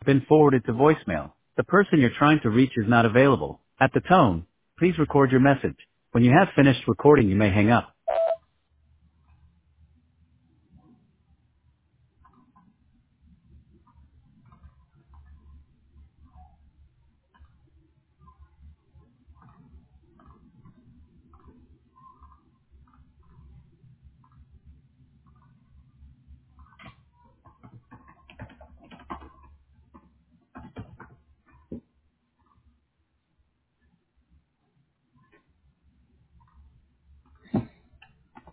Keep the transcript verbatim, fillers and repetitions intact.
been forwarded to voicemail. The person you're trying to reach is not available. At the tone, please record your message. When you have finished recording, you may hang up.